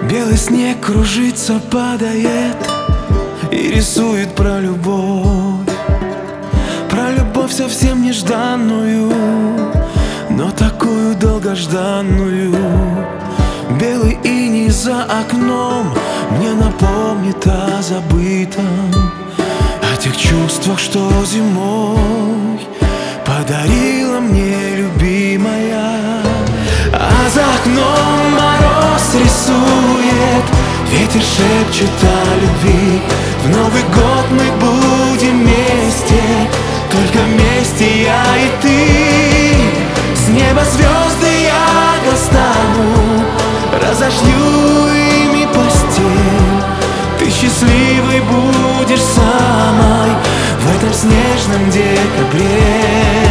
Белый снег кружится, падает и рисует про любовь. Про любовь совсем нежданную, но такую долгожданную. Белый иней за окном мне напомнит о забытом, о тех чувствах, что зимой подарила мне любимая. А за окном мороз рисует, ветер шепчет о любви. В Новый год мы будем вместе, только вместе я и ты. С неба звезды я достану, разожгу ими постель. Ты счастливой будешь самой в этом снежном декабре.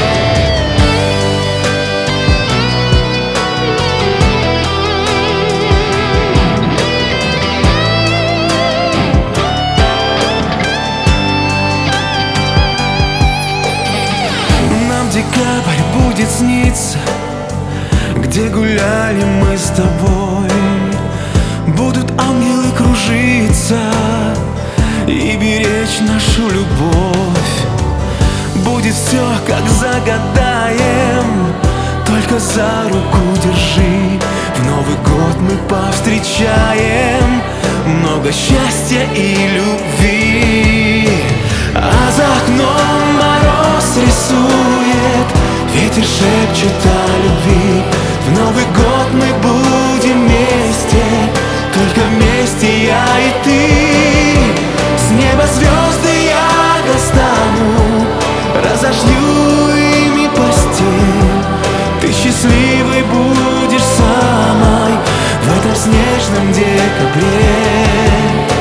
Декабрь будет сниться, где гуляли мы с тобой. Будут ангелы кружиться и беречь нашу любовь. Будет все, как загадаем, только за руку держи. В Новый год мы повстречаем много счастья и любви. А за окном мороз рисует, ветер шепчет о любви. В Новый год мы будем вместе, только вместе я и ты. С неба звезды я достану, разожгу ими постель. Ты счастливой будешь самой в этом снежном декабре.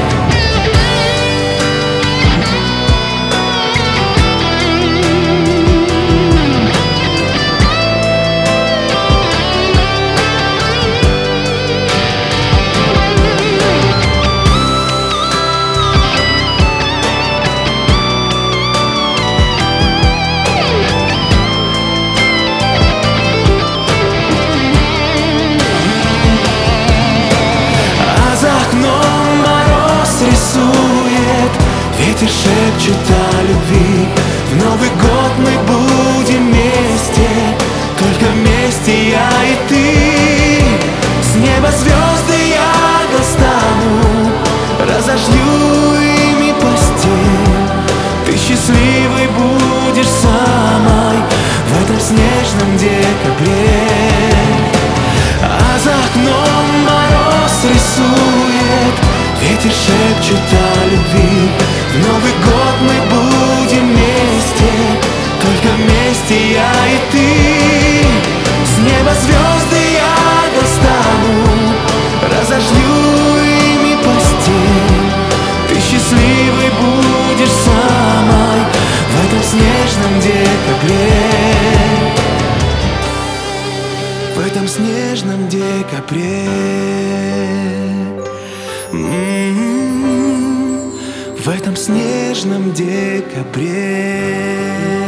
Ветер шепчет о любви. В Новый год мы будем вместе, только вместе я и ты. С неба звезды я достану, разожгу ими постель. Ты счастливой будешь самой в этом снежном декабре. А за окном мороз рисует, ветер шепчет о любви. В Новый год мы будем вместе, только вместе я и ты. С неба звезды я достану, разожгу ими постель. Ты счастливой будешь самой в этом снежном декабре. В этом снежном декабре. В этом снежном декабре.